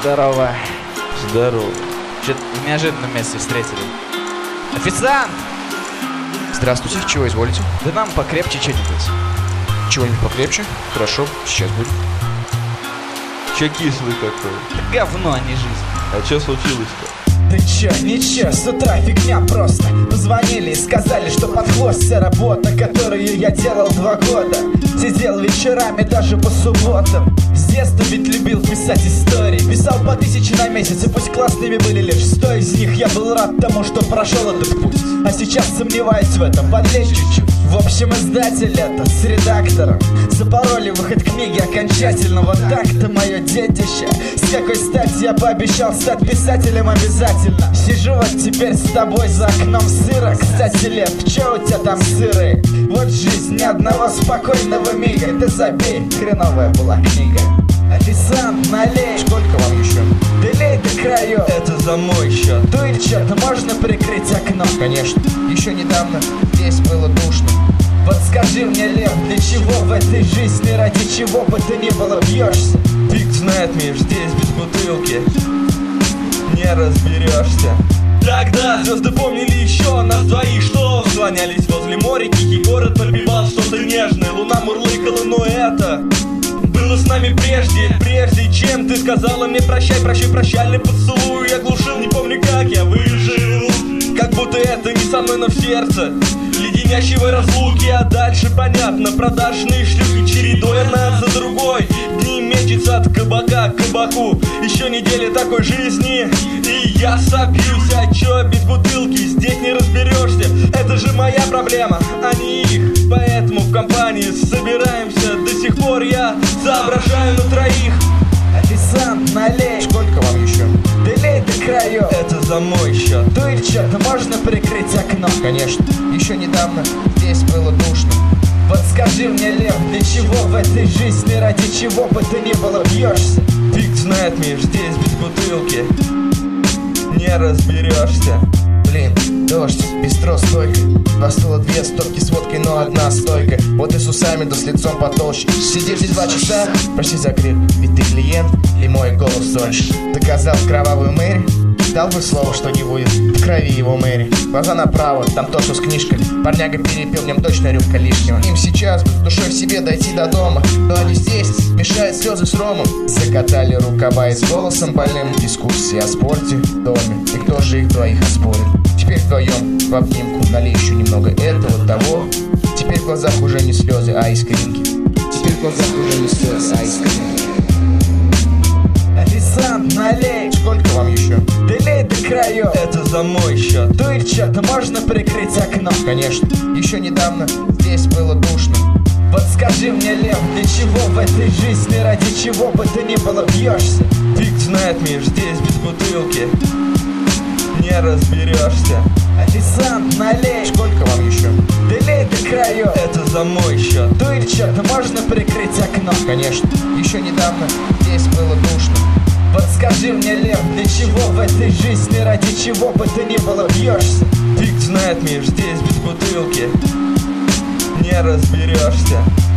Здорово. Здорово. Что-то в неожиданном месте встретили. Официант! Здравствуйте, чего изволите? Да нам покрепче что-нибудь. Чего-нибудь покрепче? Хорошо, сейчас будет. Че кислый какой? Да говно, а не жизнь. А че случилось-то? Ты чё, ничего, с утра фигня просто. Позвонили и сказали, что под хвост вся работа, которую я делал 2 года. Сидел вечерами даже по субботам. С детства ведь любил писать истории. Писал по 1000 на месяц, и пусть классными были лишь 100 из них. Я был рад тому, что прошел этот путь. А сейчас сомневаюсь в этом, подлезь чуть-чуть. В общем, издатель это с редактором запороли выход книги окончательно. Вот так-то мое детище. С какой стати я пообещал стать писателем обязательно. Сижу вот теперь с тобой за окном сыро. Кстати, Лев, чё у тебя там сыры? Вот жизнь, ни одного спокойного мига. Ты забей, хреновая была книга. Официант, налей. Сколько вам еще? Долей до краев. Это за мой счет. Дует что-то, можно прикрыть окно? Конечно. Еще недавно здесь было душно. Подскажи мне, Лев, для чего в этой жизни, ради чего бы ты ни было, бьешься? Фиг знает, Миш, здесь без бутылки не разберешься. Тогда звезды помнили еще нас двоих, что слонялись возле моря, тихий город напевал что-то нежное, луна мурлыкала, но это было с нами прежде чем ты сказала мне прощай, прощальный поцелуй я глушил, не помню как я выжил. Как будто это не со мной, но в сердце леденящего разлуки. А дальше понятно, продажные шлюхи чередой одна за другой. Дни мечется от кабака к кабаку. Еще неделя такой жизни, и я собьюсь. А чё без бутылки, здесь не разберешься. Это же моя проблема, а не их. Поэтому в компании собираемся. До сих пор я соображаю на троих. Официант, налей. Сколько вам еще? Долей до краев. Это за мой счет. Дует что-то, можно прикрыть окно? Конечно. Еще недавно здесь было душно. Подскажи мне, Лев, для чего в этой жизни, ради чего бы ты ни было, бьешься? Фиг знает, Миш, здесь без бутылки не разберешься. Блин, дождь, бистро, стойка. 2 стула, 2 стопки с водкой, но 1 стойка. Вот и с усами, да с лицом потолще. Сидишь здесь 2 часа, прости за крик. Ведь ты клиент, и мой голос тоньше. Доказал кровавую Мэри, дал бы слово, что не будет в крови его Мэри. Глаза направо, там то, что с книжкой. Парняга перепил, в нем точно рюмка лишнего. Им сейчас бы душой в себе дойти до дома, но они здесь мешают слезы с ромом. Закатали рукава и с голосом больным дискуссии о спорте в доме. И кто же их двоих оспорит? Теперь вдвоем в обнимку налей еще немного этого, того. Теперь в глазах уже не слезы, а искринки. Теперь в глазах уже не слезы, а искринки. Официант, налей. Сколько вам еще? Долей до краев. Это за мой счет. Дует что-то, можно прикрыть окно? Конечно. Еще недавно здесь было душно. Подскажи мне, Лев, для чего в этой жизни, ради чего бы ты ни было, бьешься? Фиг знает, Миш, здесь без бутылки не разберешься. Официант, налей. Сколько вам еще? Долей до краев. Это за мой счет. Дует что-то, можно прикрыть окно? Конечно. Еще недавно здесь было душно. Подскажи мне, Лев, для чего в этой жизни, ради чего бы ты ни было, бьешься? Фиг знает, Миш, здесь без бутылки не разберешься.